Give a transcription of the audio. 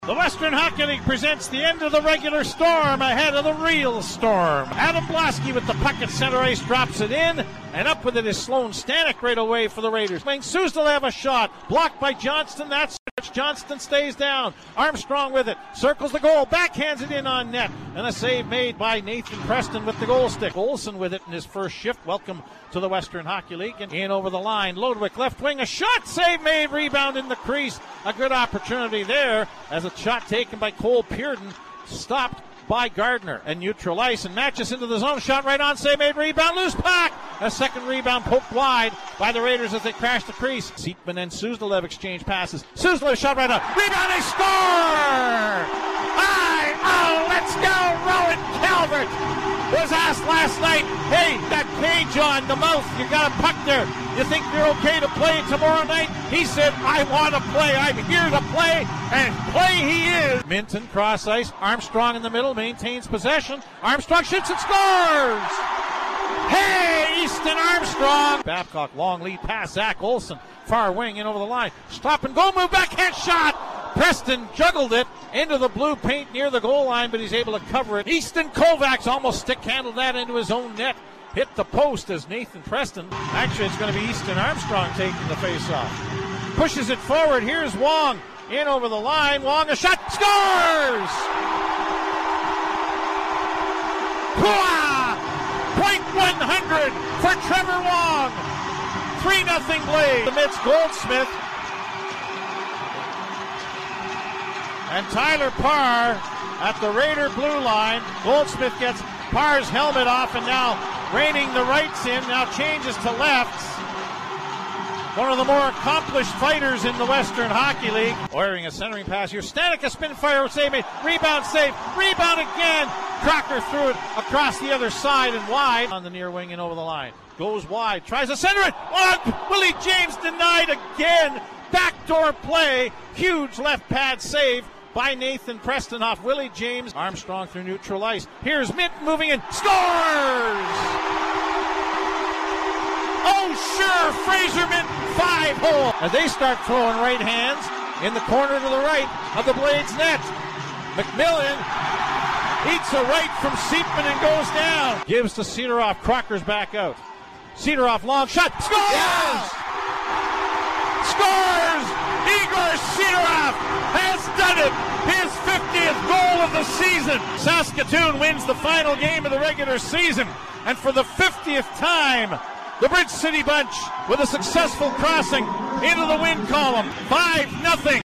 The Western Hockey League presents the end of the regular storm ahead of the real storm. Adam Blosky with the puck at center ice drops it in, and up with it is Sloan Stanek right away for the Raiders. Suzdalev a shot, blocked by Johnston. That's Johnston stays down. Armstrong with it, circles the goal, backhands it in on net, and a save made by Nathan Preston with the goal stick. Olsen with it in his first shift. Welcome to the Western Hockey League. And in over the line, Lodwick left wing, a shot, save made, rebound in the crease. A good opportunity there as a shot taken by Cole Pearden, stopped by Gardner and neutral ice, and matches into the zone, shot right on, save made, rebound, loose puck. A second rebound poked wide by the Raiders as they crash the crease. Seatman and Suzdalev exchange passes. Suzdalev shot right on, rebound, they score! Let's go, Rowan Calvert was asked last night, hey, that cage on the mouth, you got a puck there, you think you're okay to play tomorrow night? He said, I want to play, I'm here to play, and play he is. Minton cross ice, Armstrong in the middle, maintains possession, Armstrong shoots and scores! Hey, Easton Armstrong! Babcock, long lead pass, Zach Olsen, far wing in over the line, stop and go move, backhand shot! Preston juggled it into the blue paint near the goal line, but he's able to cover it. Easton Kovacs almost stick-handled that into his own net. Hit the post as Nathan Preston. Actually, it's going to be Easton Armstrong taking the face-off. Pushes it forward. Here's Wong. In over the line. Wong, a shot. Scores! .100 for Trevor Wong. 3-0 Blaze amidst Goldsmith. And Tyler Parr at the Raider blue line. Goldsmith gets Parr's helmet off, and now reining the rights in, now changes to lefts. One of the more accomplished fighters in the Western Hockey League. Oiring a centering pass here. Stanek, a spin fire save made. Rebound save. Rebound again. Crocker threw it across the other side and wide. On the near wing and over the line. Goes wide. Tries to center it. Willie James denied again. Backdoor play. Huge left pad save by Nathan Preston off Willie James. Armstrong through neutral ice. Here's Minton moving in. Scores! Oh, sure, Fraser Minton, 5-hole. As they start throwing right hands in the corner to the right of the Blades net. McMillan eats a right from Seepman and goes down. Gives to Cedoroff. Crocker's back out. Cedoroff, long shot. Scores! Yes! Scores! Igor Cedoroff has done it! His 50th goal of the season! Saskatoon wins the final game of the regular season, and for the 50th time, the Bridge City Bunch with a successful crossing into the win column. 5-0.